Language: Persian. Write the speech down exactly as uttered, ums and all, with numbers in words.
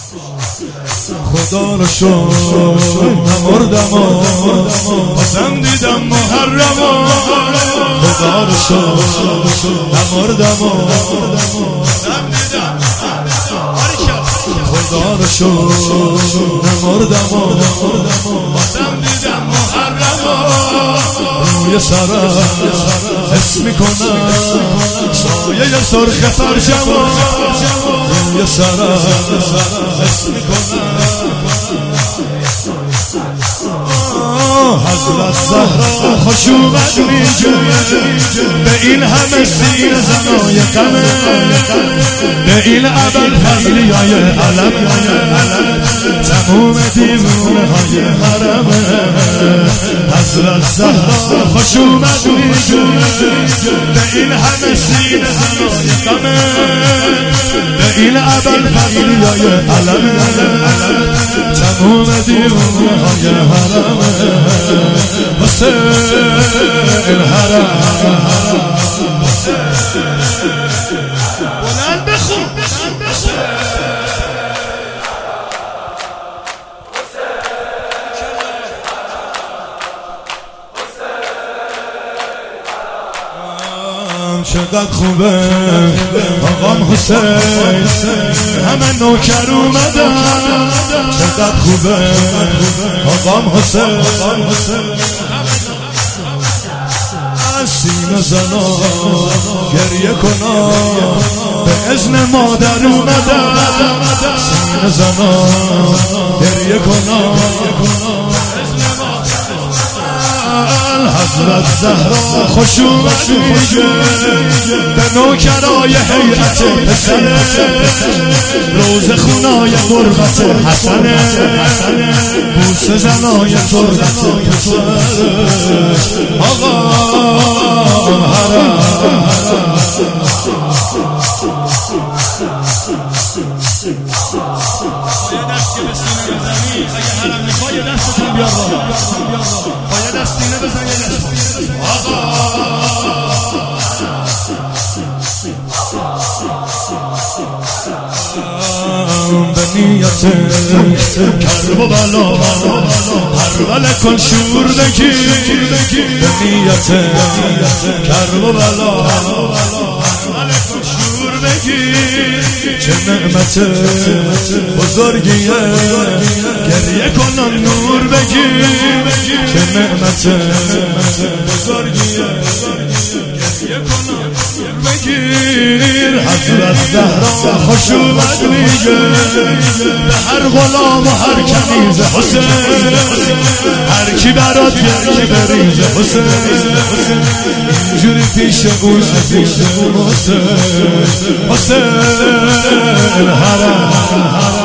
خدا رو شکر نمردم و بازم دیدم محرم. خدا رو شکر نمردم و بازم دیدم. خدا رو شکر نمردم و بازم دیدم محرم. روی سرم حس میکنم سایه سرخ فرجم. روی سرم حس میکنم حضرت زهرا خوش اومد میگه به این همه سیر زنای غمه، به این ابل فضلی های علم، تموم دیوونه های حرمه. حضرت زهرا خوش اومد میگه به این همه سیر زنای غمه، به این ابل فضلی های علم، تموم دیوونه های حرمه. حسین حرم بلند بخون چقدر خوبه آقام حسین، همه نوکر اومدن. چقدر خوبه آقام حسین، سینه زنا گریه کنا به اذن مادر اومدن. سینه زنا گریه کنا حضرت زهرا خوش اومد میگه به نوکرای حیرت پسر، روز خونای غربت حسن، بوسه زنای تربت پسر. آقا حرم یه دست که به سینه بزنی، اگه حرم میخوای یه دستتون بیار بالا، یه دست سینه بزن، یه دست آقا به نیت کرب و بلا پرول کن شور بگی، به نیت کرب و بلا پرول کن شور بگی. چه نعمت بزرگیه گریه کنن نور بگی، چه نعمت بزرگیه گریه کنن نور بگیر. حضرت زهرا خوش اومد میگه به هر غلام و هر کنیز حسین، هر کی برات گریه بریزه حسین، اینجوری پیش اون عزیز حسین. حسین حرم